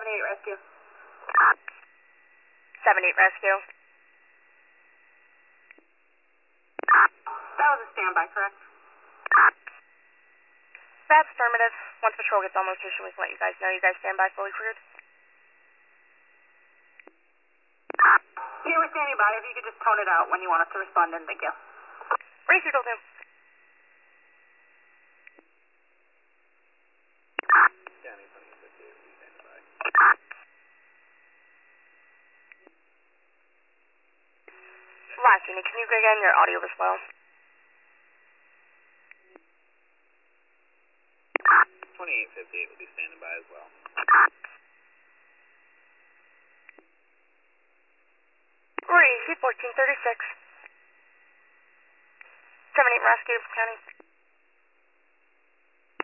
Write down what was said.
rescue. 7-8 rescue. That was a standby, correct? That's affirmative. Once patrol gets on location, we can let you guys know. You guys stand by, fully cleared. Yeah, we're standing by. If you could just tone it out when you want us to respond in, thank you. Received, will do. County 2858, will be standing by. Last unit, can you go again? Your audio was low. 2858 will be standing by as well. Receive 1436. 7-8 rescue, County.